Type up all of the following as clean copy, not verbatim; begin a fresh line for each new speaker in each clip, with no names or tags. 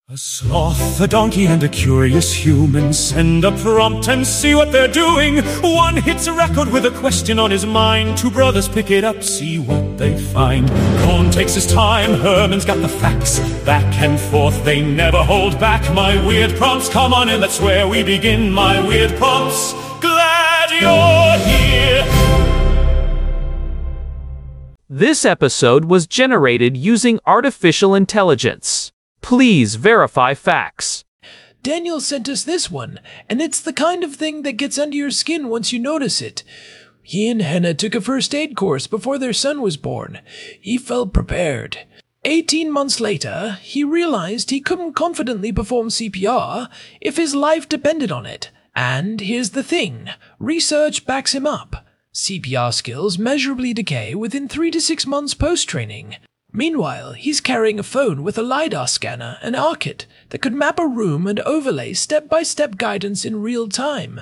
A sloth, a donkey, and a curious human send a prompt and see what they're doing. One hits a record with a question on his mind. Two brothers pick it up, see what they find. Cohn takes his time, Herman's got the facts. Back and forth, they never hold back. My weird prompts, come on in, that's where we begin. My weird prompts, glad you're here.
This episode was generated using artificial intelligence. Please verify facts.
Daniel sent us this one, and it's the kind of thing that gets under your skin once you notice it. He and Hannah took a first aid course before their son was born. He felt prepared. 18 months later, he realized he couldn't confidently perform CPR if his life depended on it. And here's the thing, research backs him up. CPR skills measurably decay within 3 to 6 months post-training. Meanwhile, he's carrying a phone with a LiDAR scanner and ARKit that could map a room and overlay step-by-step guidance in real time.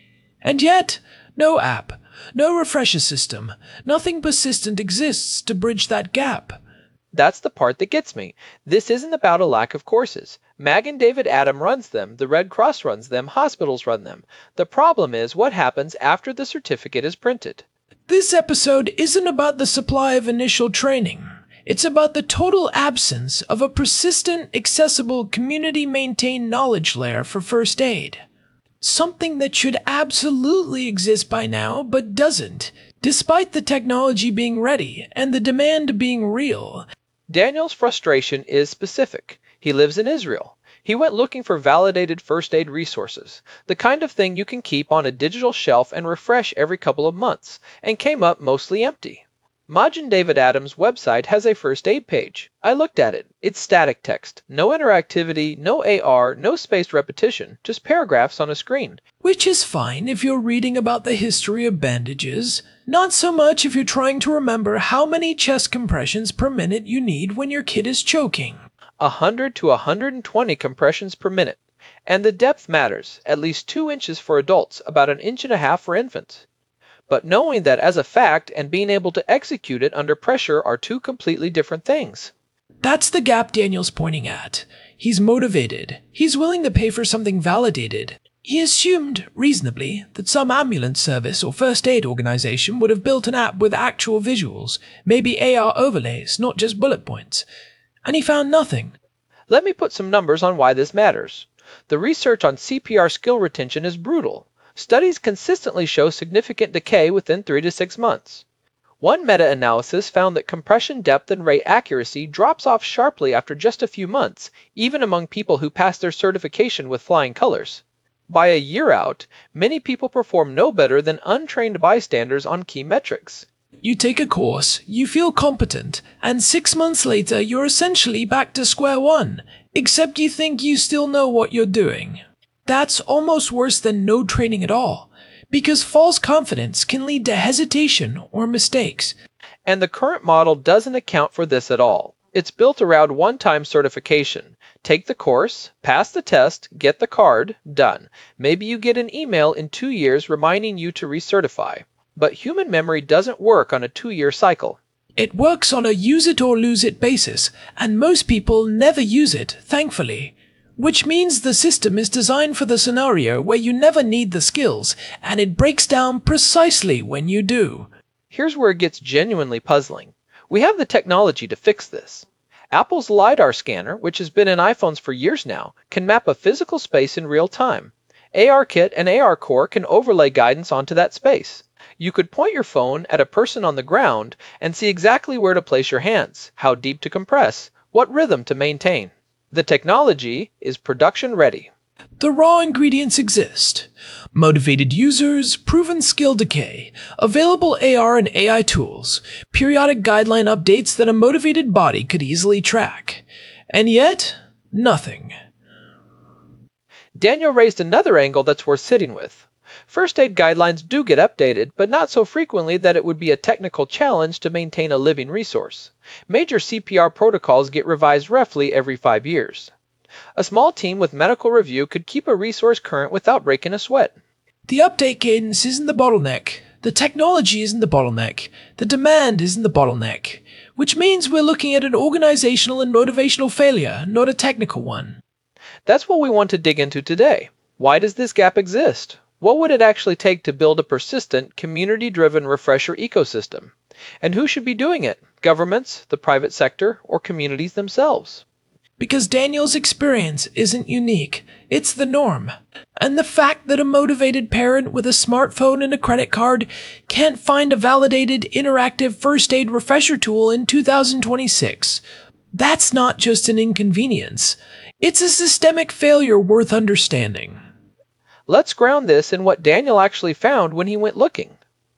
And yet, no app, no refresher system, nothing persistent exists to bridge that gap.
That's the part that gets me. This isn't about a lack of courses. Magen David Adom runs them, the Red Cross runs them, hospitals run them. The problem is what happens after the certificate is printed.
This episode isn't about the supply of initial training. It's about the total absence of a persistent, accessible, community-maintained knowledge layer for first aid. Something that should absolutely exist by now, but doesn't, despite the technology being ready and the demand being real.
Daniel's frustration is specific. He lives in Israel. He went looking for validated first aid resources, the kind of thing you can keep on a digital shelf and refresh every couple of months, and came up mostly empty. Magen David Adom's website has a first aid page. I looked at it. It's static text. No interactivity, no AR, no spaced repetition, just paragraphs on a screen.
Which is fine if you're reading about the history of bandages. Not so much if you're trying to remember how many chest compressions per minute you need when your kid is choking.
100 to 120 compressions per minute. And the depth matters, at least 2 inches for adults, about 1.5 inches for infants. But knowing that as a fact and being able to execute it under pressure are two completely different things.
That's the gap Daniel's pointing at. He's motivated. He's willing to pay for something validated. He assumed, reasonably, that some ambulance service or first aid organization would have built an app with actual visuals, maybe AR overlays, not just bullet points. And he found nothing.
Let me put some numbers on why this matters. The research on CPR skill retention is brutal. Studies consistently show significant decay within 3 to 6 months. One meta-analysis found that compression depth and rate accuracy drops off sharply after just a few months, even among people who pass their certification with flying colors. By a year out, many people perform no better than untrained bystanders on key metrics.
You take a course, you feel competent, and 6 months later you're essentially back to square one, except you think you still know what you're doing. That's almost worse than no training at all, because false confidence can lead to hesitation or mistakes.
And the current model doesn't account for this at all. It's built around one-time certification. Take the course, pass the test, get the card, done. Maybe you get an email in 2 years reminding you to recertify. But human memory doesn't work on a 2-year cycle.
It works on a use-it-or-lose-it basis, and most people never use it, thankfully. Which means the system is designed for the scenario where you never need the skills, and it breaks down precisely when you do.
Here's where it gets genuinely puzzling. We have the technology to fix this. Apple's LiDAR scanner, which has been in iPhones for years now, can map a physical space in real time. ARKit and ARCore can overlay guidance onto that space. You could point your phone at a person on the ground and see exactly where to place your hands, how deep to compress, what rhythm to maintain. The technology is production ready.
The raw ingredients exist. Motivated users, proven skill decay, available AR and AI tools, periodic guideline updates that a motivated body could easily track. And yet, nothing.
Daniel raised another angle that's worth sitting with. First aid guidelines do get updated, but not so frequently that it would be a technical challenge to maintain a living resource. Major CPR protocols get revised roughly every 5 years. A small team with medical review could keep a resource current without breaking a sweat.
The update cadence isn't the bottleneck. The technology isn't the bottleneck. The demand isn't the bottleneck. Which means we're looking at an organizational and motivational failure, not a technical one.
That's what we want to dig into today. Why does this gap exist? What would it actually take to build a persistent, community-driven refresher ecosystem? And who should be doing it? Governments, the private sector, or communities themselves?
Because Daniel's experience isn't unique, it's the norm. And the fact that a motivated parent with a smartphone and a credit card can't find a validated, interactive first aid refresher tool in 2026, that's not just an inconvenience. It's a systemic failure worth understanding.
Let's ground this in what Daniel actually found when he went looking.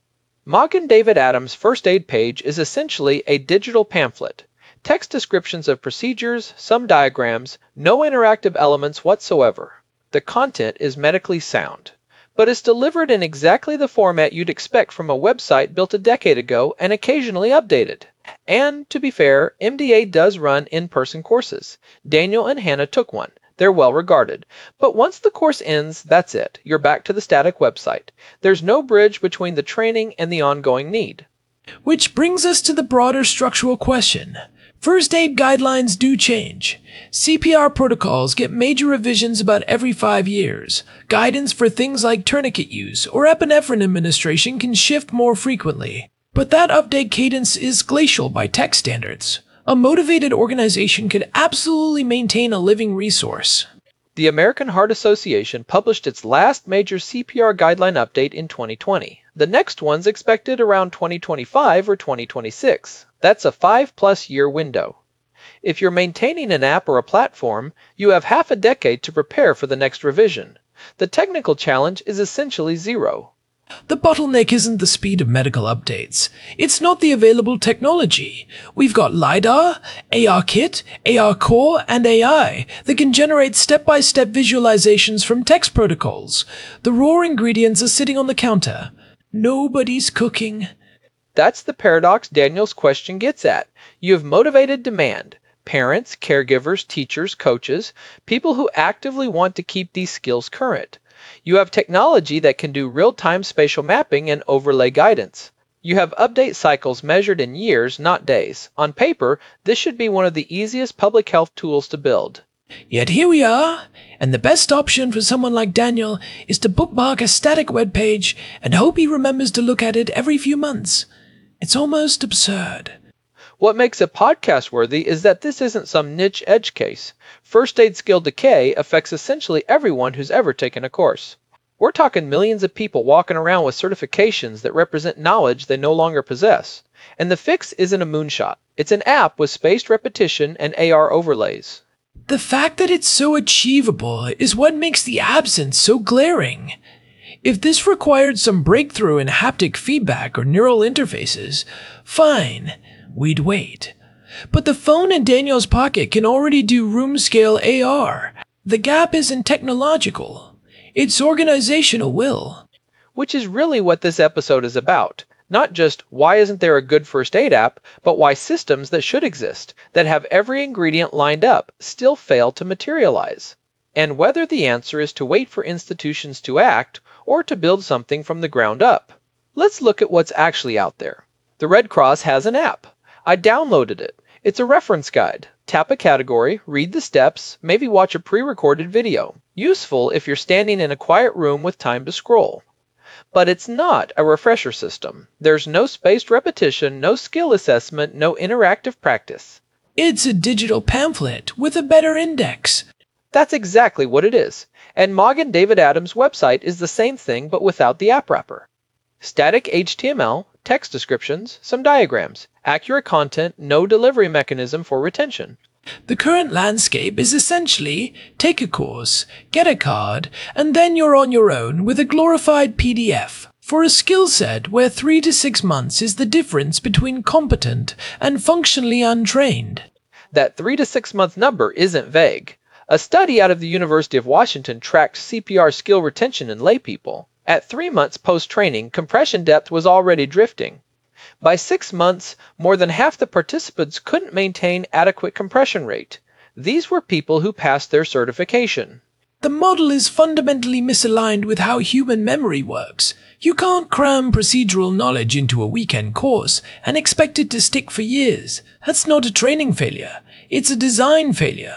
Magen David Adams' first aid page is essentially a digital pamphlet. Text descriptions of procedures, some diagrams, no interactive elements whatsoever. The content is medically sound, but it's delivered in exactly the format you'd expect from a website built a decade ago and occasionally updated. And, to be fair, MDA does run in-person courses. Daniel and Hannah took one. They're well regarded. But once the course ends, that's it. You're back to the static website. There's no bridge between the training and the ongoing need.
Which brings us to the broader structural question. First aid guidelines do change. CPR protocols get major revisions about every 5 years. Guidance for things like tourniquet use or epinephrine administration can shift more frequently. But that update cadence is glacial by tech standards. A motivated organization could absolutely maintain a living resource.
The American Heart Association published its last major CPR guideline update in 2020. The next one's expected around 2025 or 2026. That's a 5+ year window. If you're maintaining an app or a platform, you have half a decade to prepare for the next revision. The technical challenge is essentially zero.
The bottleneck isn't the speed of medical updates. It's not the available technology. We've got LiDAR, ARKit, ARCore, and AI that can generate step-by-step visualizations from text protocols. The raw ingredients are sitting on the counter. Nobody's cooking.
That's the paradox Daniel's question gets at. You have motivated demand. Parents, caregivers, teachers, coaches, people who actively want to keep these skills current. You have technology that can do real-time spatial mapping and overlay guidance. You have update cycles measured in years, not days. On paper, this should be one of the easiest public health tools to build.
Yet here we are, and the best option for someone like Daniel is to bookmark a static web page and hope he remembers to look at it every few months. It's almost absurd.
What makes it podcast worthy is that this isn't some niche edge case. First aid skill decay affects essentially everyone who's ever taken a course. We're talking millions of people walking around with certifications that represent knowledge they no longer possess. And the fix isn't a moonshot. It's an app with spaced repetition and AR overlays.
The fact that it's so achievable is what makes the absence so glaring. If this required some breakthrough in haptic feedback or neural interfaces, fine, we'd wait. But the phone in Daniel's pocket can already do room-scale AR. The gap isn't technological. It's organizational will.
Which is really what this episode is about. Not just why isn't there a good first aid app, but why systems that should exist, that have every ingredient lined up, still fail to materialize. And whether the answer is to wait for institutions to act, or to build something from the ground up. Let's look at what's actually out there. The Red Cross has an app. I downloaded it. It's a reference guide. Tap a category, read the steps, maybe watch a pre-recorded video. Useful if you're standing in a quiet room with time to scroll. But it's not a refresher system. There's no spaced repetition, no skill assessment, no interactive practice.
It's a digital pamphlet with a better index.
That's exactly what it is. And Magen David Adams' website is the same thing but without the app wrapper. Static HTML, text descriptions, some diagrams, accurate content, no delivery mechanism for retention.
The current landscape is essentially take a course, get a card, and then you're on your own with a glorified PDF for a skill set where 3 to 6 months is the difference between competent and functionally untrained.
That 3 to 6 month number isn't vague. A study out of the University of Washington tracked CPR skill retention in laypeople. At 3 months post-training, compression depth was already drifting. By 6 months, more than half the participants couldn't maintain adequate compression rate. These were people who passed their certification.
The model is fundamentally misaligned with how human memory works. You can't cram procedural knowledge into a weekend course and expect it to stick for years. That's not a training failure. It's a design failure.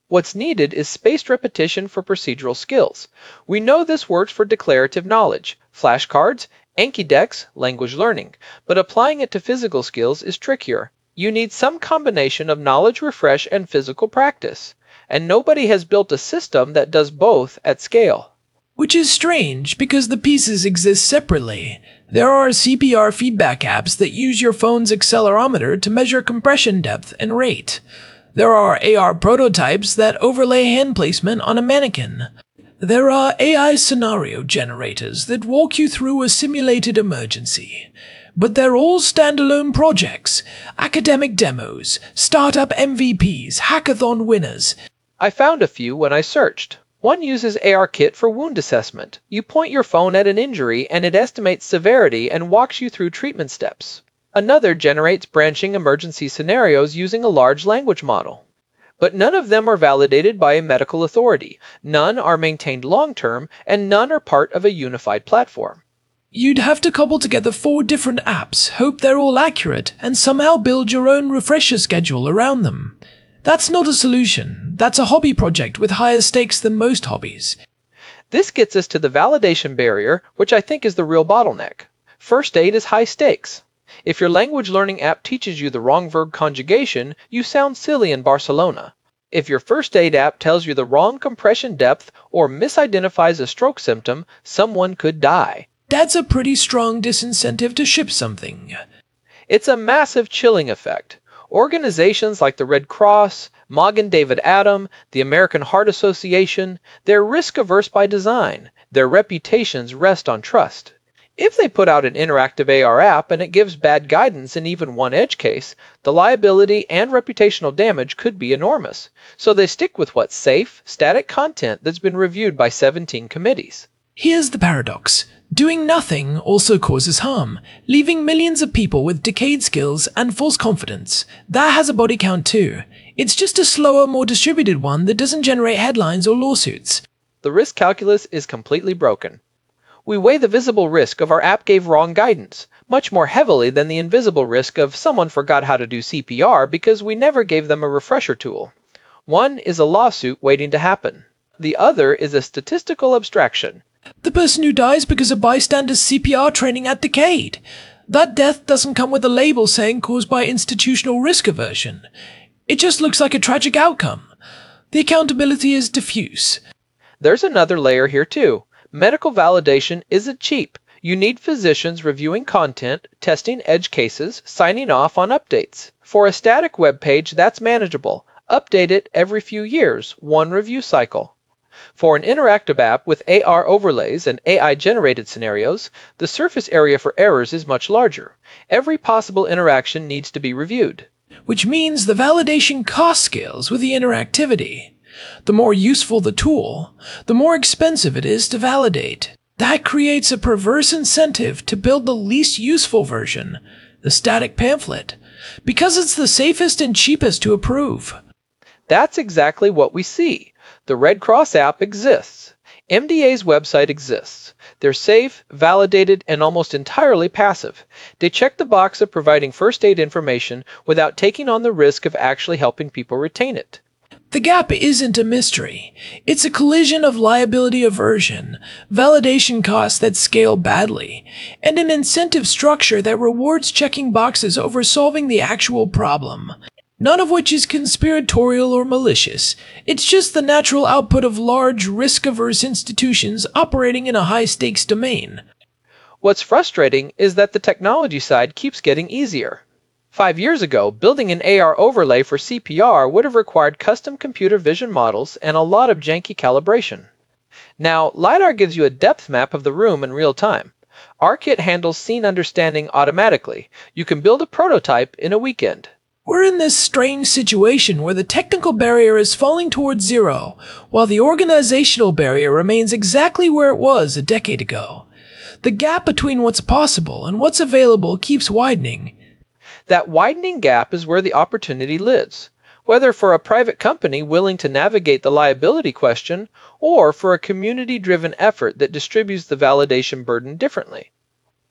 What's needed is spaced repetition for procedural skills. We know this works for declarative knowledge, flashcards, Anki decks, language learning, but applying it to physical skills is trickier. You need some combination of knowledge refresh and physical practice, and nobody has built a system that does both at scale.
Which is strange, because the pieces exist separately. There are CPR feedback apps that use your phone's accelerometer to measure compression depth and rate. There are AR prototypes that overlay hand placement on a mannequin. There are AI scenario generators that walk you through a simulated emergency. But they're all standalone projects, academic demos, startup MVPs, hackathon winners.
I found a few when I searched. One uses ARKit for wound assessment. You point your phone at an injury and it estimates severity and walks you through treatment steps. Another generates branching emergency scenarios using a large language model. But none of them are validated by a medical authority, none are maintained long-term, and none are part of a unified platform.
You'd have to cobble together 4 different apps, hope they're all accurate, and somehow build your own refresher schedule around them. That's not a solution. That's a hobby project with higher stakes than most hobbies.
This gets us to the validation barrier, which I think is the real bottleneck. First aid is high stakes. If your language learning app teaches you the wrong verb conjugation, you sound silly in Barcelona. If your first aid app tells you the wrong compression depth or misidentifies a stroke symptom, someone could die.
That's a pretty strong disincentive to ship something.
It's a massive chilling effect. Organizations like the Red Cross, Magen David Adom, the American Heart Association, they're risk-averse by design. Their reputations rest on trust. If they put out an interactive AR app and it gives bad guidance in even one edge case, the liability and reputational damage could be enormous. So they stick with what's safe, static content that's been reviewed by 17 committees.
Here's the paradox. Doing nothing also causes harm, leaving millions of people with decayed skills and false confidence. That has a body count too. It's just a slower, more distributed one that doesn't generate headlines or lawsuits.
The risk calculus is completely broken. We weigh the visible risk of our app gave wrong guidance, much more heavily than the invisible risk of someone forgot how to do CPR because we never gave them a refresher tool. One is a lawsuit waiting to happen. The other is a statistical abstraction.
The person who dies because of bystander's CPR training at decayed. That death doesn't come with a label saying caused by institutional risk aversion. It just looks like a tragic outcome. The accountability is diffuse.
There's another layer here too. Medical validation isn't cheap. You need physicians reviewing content, testing edge cases, signing off on updates. For a static web page, that's manageable. Update it every few years, one review cycle. For an interactive app with AR overlays and AI-generated scenarios, the surface area for errors is much larger. Every possible interaction needs to be reviewed.
Which means the validation cost scales with the interactivity. The more useful the tool, the more expensive it is to validate. That creates a perverse incentive to build the least useful version, the static pamphlet, because it's the safest and cheapest to approve.
That's exactly what we see. The Red Cross app exists. MDA's website exists. They're safe, validated, and almost entirely passive. They check the box of providing first aid information without taking on the risk of actually helping people retain it.
The gap isn't a mystery. It's a collision of liability aversion, validation costs that scale badly, and an incentive structure that rewards checking boxes over solving the actual problem. None of which is conspiratorial or malicious. It's just the natural output of large, risk-averse institutions operating in a high-stakes domain.
What's frustrating is that the technology side keeps getting easier. 5 years ago, building an AR overlay for CPR would have required custom computer vision models and a lot of janky calibration. Now, LiDAR gives you a depth map of the room in real time. ARKit handles scene understanding automatically. You can build a prototype in a weekend.
We're in this strange situation where the technical barrier is falling towards zero, while the organizational barrier remains exactly where it was a decade ago. The gap between what's possible and what's available keeps widening.
That widening gap is where the opportunity lives, whether for a private company willing to navigate the liability question or for a community-driven effort that distributes the validation burden differently.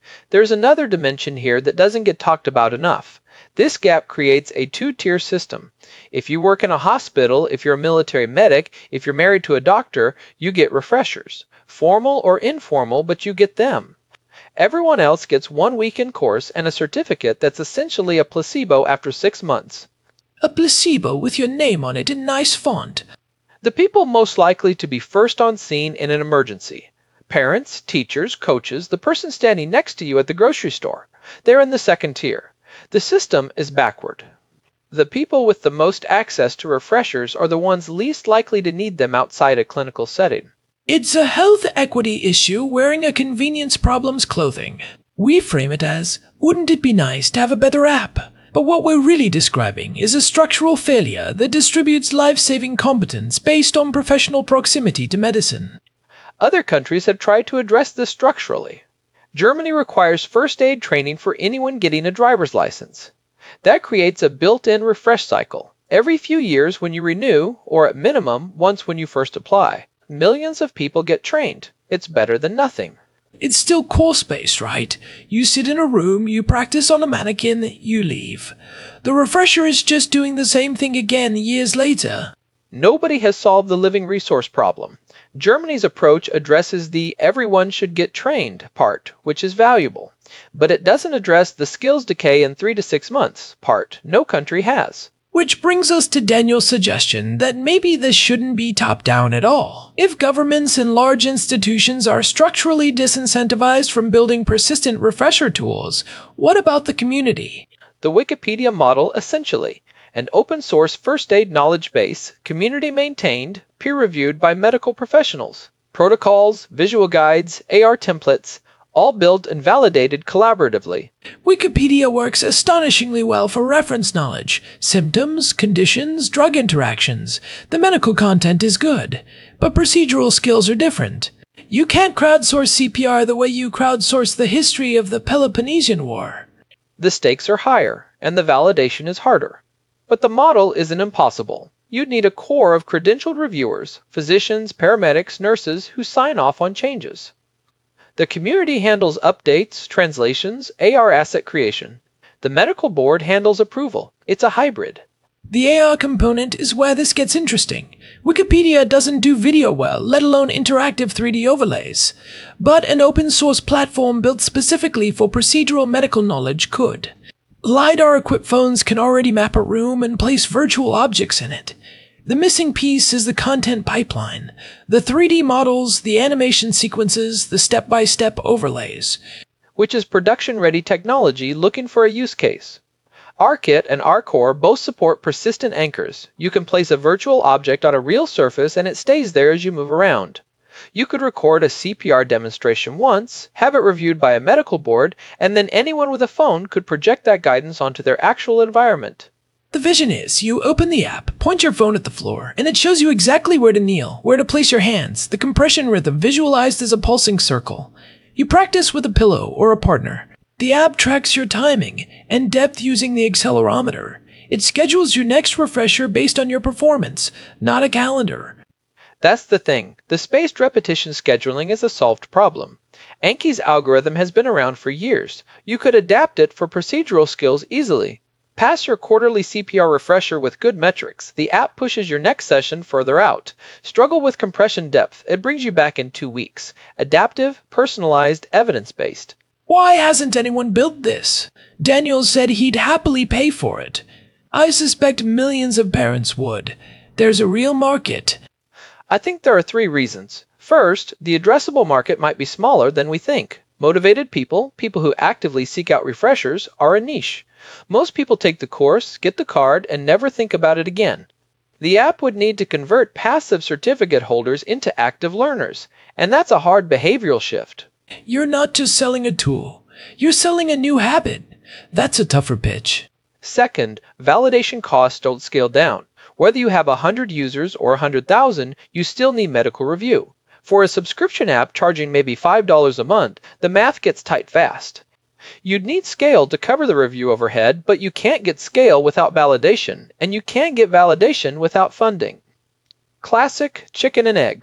There's another dimension here that doesn't get talked about enough. This gap creates a two-tier system. If you work in a hospital, if you're a military medic, if you're married to a doctor, you get refreshers. Formal or informal, but you get them. Everyone else gets 1 weekend course and a certificate that's essentially a placebo after 6 months.
A placebo with your name on it in nice font.
The people most likely to be first on scene in an emergency. Parents, teachers, coaches, the person standing next to you at the grocery store. They're in the second tier. The system is backward. The people with the most access to refreshers are the ones least likely to need them outside a clinical setting.
It's a health equity issue wearing a convenience problem's clothing. We frame it as, wouldn't it be nice to have a better app? But what we're really describing is a structural failure that distributes life-saving competence based on professional proximity to medicine.
Other countries have tried to address this structurally. Germany requires first aid training for anyone getting a driver's license. That creates a built-in refresh cycle. Every few years when you renew, or at minimum, once when you first apply. Millions of people get trained. It's better than nothing.
It's still course-based, right? You sit in a room, you practice on a mannequin, you leave. The refresher is just doing the same thing again years later.
Nobody has solved the living resource problem. Germany's approach addresses the everyone should get trained part, which is valuable. But it doesn't address the skills decay in 3 to 6 months part. No country has.
Which brings us to Daniel's suggestion that maybe this shouldn't be top-down at all. If governments and large institutions are structurally disincentivized from building persistent refresher tools, what about the community?
The Wikipedia model essentially. An open-source first aid knowledge base, community-maintained, peer-reviewed by medical professionals. Protocols, visual guides, AR templates, all built and validated collaboratively.
Wikipedia works astonishingly well for reference knowledge, symptoms, conditions, drug interactions. The medical content is good, but procedural skills are different. You can't crowdsource CPR the way you crowdsource the history of the Peloponnesian War.
The stakes are higher, and the validation is harder. But the model isn't impossible. You'd need a core of credentialed reviewers, physicians, paramedics, nurses who sign off on changes. The community handles updates, translations, AR asset creation. The medical board handles approval. It's a hybrid.
The AR component is where this gets interesting. Wikipedia doesn't do video well, let alone interactive 3D overlays. But an open-source platform built specifically for procedural medical knowledge could. LiDAR-equipped phones can already map a room and place virtual objects in it. The missing piece is the content pipeline, the 3D models, the animation sequences, the step-by-step overlays.
Which is production-ready technology looking for a use case. RKit and RCore both support persistent anchors. You can place a virtual object on a real surface and it stays there as you move around. You could record a CPR demonstration once, have it reviewed by a medical board, and then anyone with a phone could project that guidance onto their actual environment.
The vision is, you open the app, point your phone at the floor, and it shows you exactly where to kneel, where to place your hands, the compression rhythm visualized as a pulsing circle. You practice with a pillow or a partner. The app tracks your timing and depth using the accelerometer. It schedules your next refresher based on your performance, not a calendar.
That's the thing. The spaced repetition scheduling is a solved problem. Anki's algorithm has been around for years. You could adapt it for procedural skills easily. Pass your quarterly CPR refresher with good metrics. The app pushes your next session further out. Struggle with compression depth. It brings you back in 2 weeks. Adaptive, personalized, evidence-based.
Why hasn't anyone built this? Daniel said he'd happily pay for it. I suspect millions of parents would. There's a real market.
I think there are 3 reasons. First, the addressable market might be smaller than we think. Motivated people, people who actively seek out refreshers, are a niche. Most people take the course, get the card, and never think about it again. The app would need to convert passive certificate holders into active learners, and that's a hard behavioral shift.
You're not just selling a tool. You're selling a new habit. That's a tougher pitch.
Second, validation costs don't scale down. Whether you have 100 users or 100,000, you still need medical review. For a subscription app charging maybe $5 a month, the math gets tight fast. You'd need scale to cover the review overhead, but you can't get scale without validation, and you can't get validation without funding. Classic chicken and egg.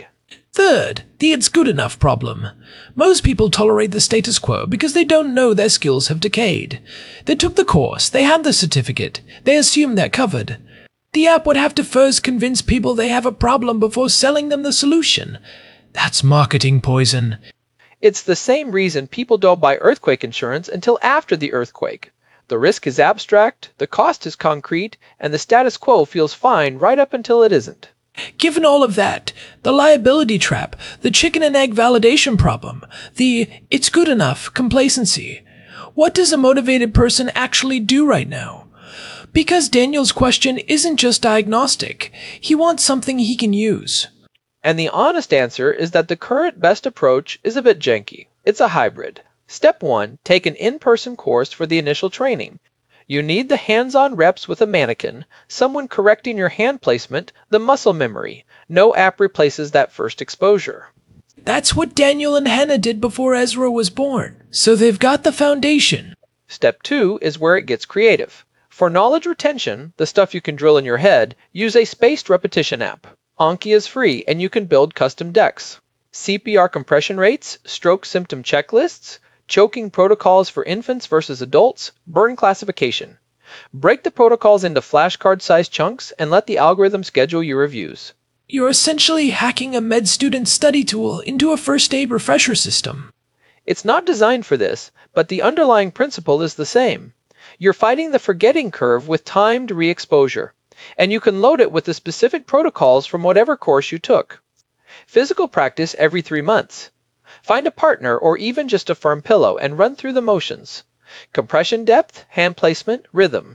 Third, the it's good enough problem. Most people tolerate the status quo because they don't know their skills have decayed. They took the course, they had the certificate, they assume they're covered. The app would have to first convince people they have a problem before selling them the solution. That's marketing poison.
It's the same reason people don't buy earthquake insurance until after the earthquake. The risk is abstract, the cost is concrete, and the status quo feels fine right up until it isn't.
Given all of that, the liability trap, the chicken and egg validation problem, the it's good enough complacency, what does a motivated person actually do right now? Because Daniel's question isn't just diagnostic, he wants something he can use.
And the honest answer is that the current best approach is a bit janky. It's a hybrid. Step 1, take an in-person course for the initial training. You need the hands-on reps with a mannequin, someone correcting your hand placement, the muscle memory. No app replaces that first exposure.
That's what Daniel and Hannah did before Ezra was born, so they've got the foundation.
Step 2 is where it gets creative. For knowledge retention, the stuff you can drill in your head, use a spaced repetition app. Anki is free and you can build custom decks. CPR compression rates, stroke symptom checklists, choking protocols for infants versus adults, burn classification. Break the protocols into flashcard-sized chunks and let the algorithm schedule your reviews.
You're essentially hacking a med student study tool into a first aid refresher system.
It's not designed for this, but the underlying principle is the same. You're fighting the forgetting curve with timed re-exposure, and you can load it with the specific protocols from whatever course you took. Physical practice every 3 months. Find a partner or even just a firm pillow and run through the motions. Compression depth, hand placement, rhythm.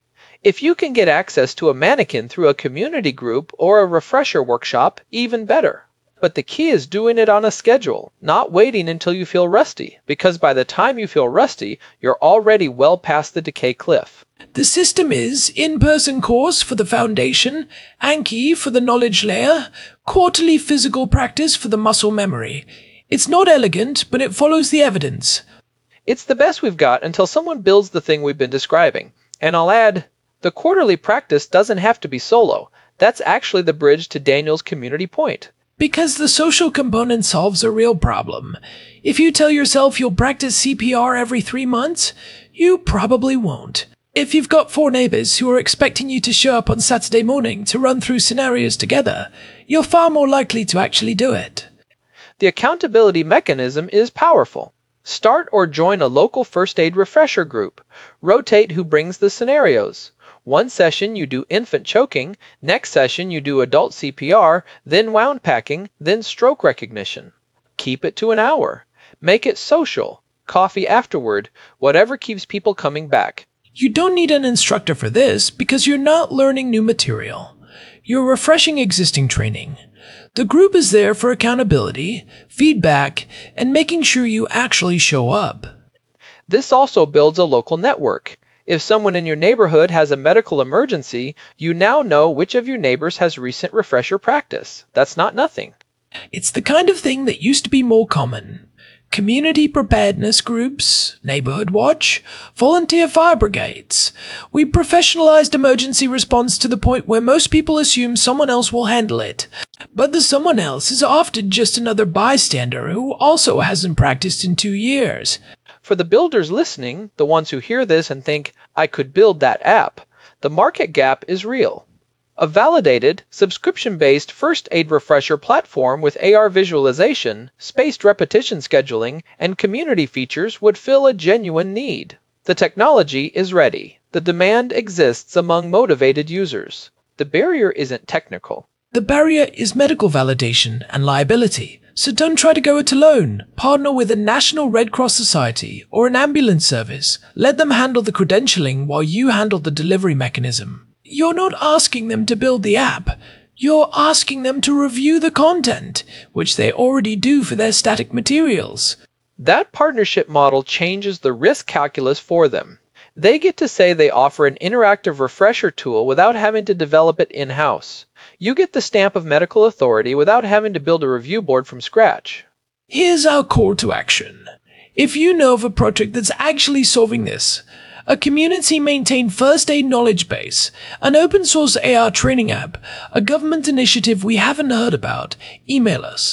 If you can get access to a mannequin through a community group or a refresher workshop, even better. But the key is doing it on a schedule, not waiting until you feel rusty, because by the time you feel rusty, you're already well past the decay cliff.
The system is in-person course for the foundation, Anki for the knowledge layer, quarterly physical practice for the muscle memory. It's not elegant, but it follows the evidence.
It's the best we've got until someone builds the thing we've been describing. And I'll add, the quarterly practice doesn't have to be solo. That's actually the bridge to Daniel's community point.
Because the social component solves a real problem. If you tell yourself you'll practice CPR every 3 months, you probably won't. If you've got 4 neighbors who are expecting you to show up on Saturday morning to run through scenarios together, you're far more likely to actually do it.
The accountability mechanism is powerful. Start or join a local first aid refresher group. Rotate who brings the scenarios. One session you do infant choking, next session you do adult CPR, then wound packing, then stroke recognition. Keep it to an hour. Make it social. Coffee afterward, whatever keeps people coming back.
You don't need an instructor for this because you're not learning new material. You're refreshing existing training. The group is there for accountability, feedback, and making sure you actually show up.
This also builds a local network. If someone in your neighborhood has a medical emergency, you now know which of your neighbors has recent refresher practice. That's not nothing.
It's the kind of thing that used to be more common. Community preparedness groups, neighborhood watch, volunteer fire brigades. We professionalized emergency response to the point where most people assume someone else will handle it. But the someone else is often just another bystander who also hasn't practiced in 2 years.
For the builders listening, the ones who hear this and think, I could build that app, the market gap is real. A validated, subscription-based first aid refresher platform with AR visualization, spaced repetition scheduling, and community features would fill a genuine need. The technology is ready. The demand exists among motivated users. The barrier isn't technical.
The barrier is medical validation and liability. So don't try to go it alone. Partner with a National Red Cross Society or an ambulance service. Let them handle the credentialing while you handle the delivery mechanism. You're not asking them to build the app. You're asking them to review the content, which they already do for their static materials.
That partnership model changes the risk calculus for them. They get to say they offer an interactive refresher tool without having to develop it in-house. You get the stamp of medical authority without having to build a review board from scratch.
Here's our call to action. If you know of a project that's actually solving this, a community-maintained first aid knowledge base, an open-source AR training app, a government initiative we haven't heard about, email us.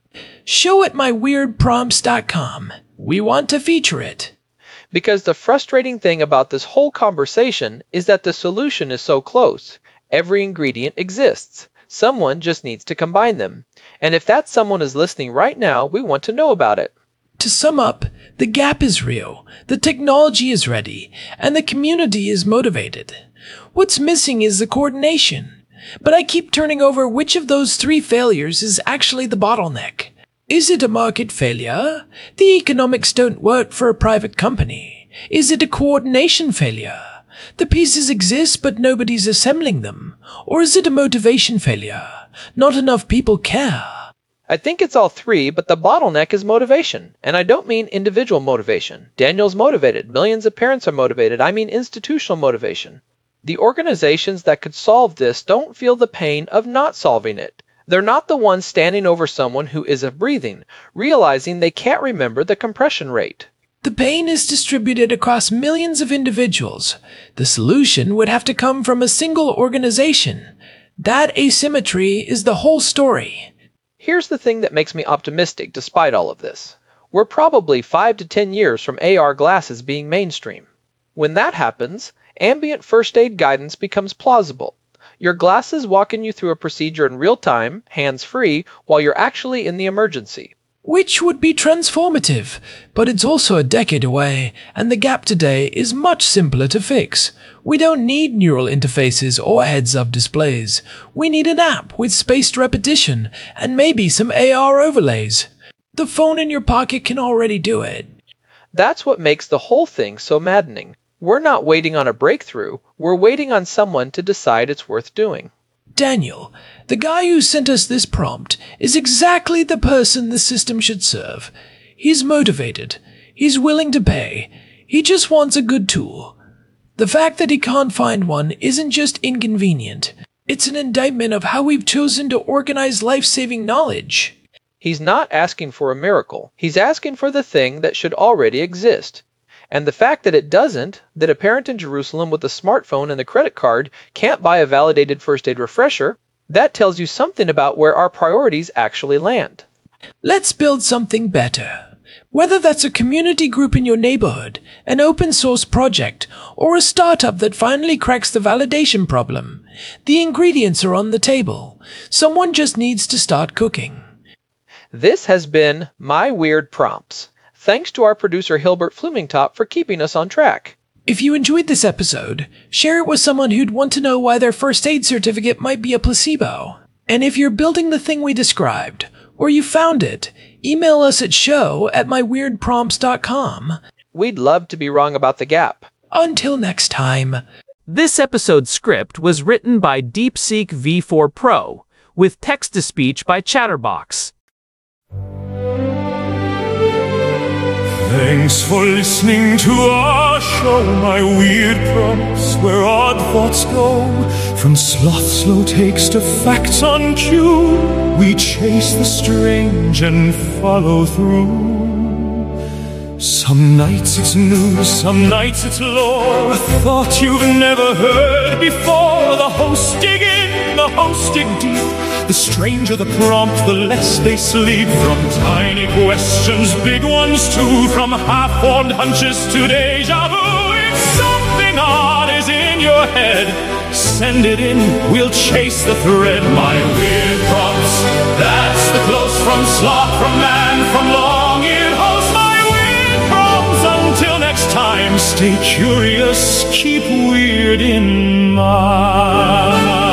Show at myweirdprompts.com. We want to feature it.
Because the frustrating thing about this whole conversation is that the solution is so close. Every ingredient exists. Someone just needs to combine them. And if that someone is listening right now, we want to know about it.
To sum up, the gap is real, the technology is ready, and the community is motivated. What's missing is the coordination. But I keep turning over which of those three failures is actually the bottleneck. Is it a market failure? The economics don't work for a private company. Is it a coordination failure? The pieces exist but nobody's assembling them. Or is it a motivation failure? Not enough people care.
I think it's all three, but the bottleneck is motivation. And I don't mean individual motivation. Daniel's motivated. Millions of parents are motivated. I mean institutional motivation. The organizations that could solve this don't feel the pain of not solving it. They're not the ones standing over someone who isn't breathing, realizing they can't remember the compression rate.
The pain is distributed across millions of individuals. The solution would have to come from a single organization. That asymmetry is the whole story.
Here's the thing that makes me optimistic despite all of this. We're probably 5 to 10 years from AR glasses being mainstream. When that happens, ambient first aid guidance becomes plausible. Your glasses walking you through a procedure in real time, hands-free, while you're actually in the emergency.
Which would be transformative, but it's also a decade away, and the gap today is much simpler to fix. We don't need neural interfaces or heads-up displays. We need an app with spaced repetition, and maybe some AR overlays. The phone in your pocket can already do it.
That's what makes the whole thing so maddening. We're not waiting on a breakthrough, we're waiting on someone to decide it's worth doing.
Daniel, the guy who sent us this prompt is exactly the person the system should serve. He's motivated. He's willing to pay. He just wants a good tool. The fact that he can't find one isn't just inconvenient. It's an indictment of how we've chosen to organize life-saving knowledge.
He's not asking for a miracle. He's asking for the thing that should already exist. And the fact that it doesn't, that a parent in Jerusalem with a smartphone and a credit card can't buy a validated first aid refresher, that tells you something about where our priorities actually land.
Let's build something better. Whether that's a community group in your neighborhood, an open source project, or a startup that finally cracks the validation problem, the ingredients are on the table. Someone just needs to start cooking.
This has been My Weird Prompts. Thanks to our producer Hilbert Flumingtop for keeping us on track.
If you enjoyed this episode, share it with someone who'd want to know why their first aid certificate might be a placebo. And if you're building the thing we described, or you found it, email us at show@myweirdprompts.com.
We'd love to be wrong about the gap.
Until next time.
This episode's script was written by DeepSeek V4 Pro, with text-to-speech by Chatterbox.
Thanks for listening to our show, My Weird Prompts, where odd thoughts go. From sloth slow takes to facts on cue, we chase the strange and follow through. Some nights it's news, some nights it's lore, a thought you've never heard before. The hosts dig in, the hosts dig deep. The stranger the prompt, the less they sleep. From tiny questions, big ones too. From half-formed hunches to deja vu. If something odd is in your head, send it in, we'll chase the thread. My Weird Prompts, that's the close from sloth, from man, from long-eared host. My Weird Prompts, until next time, stay curious, keep weird in mind.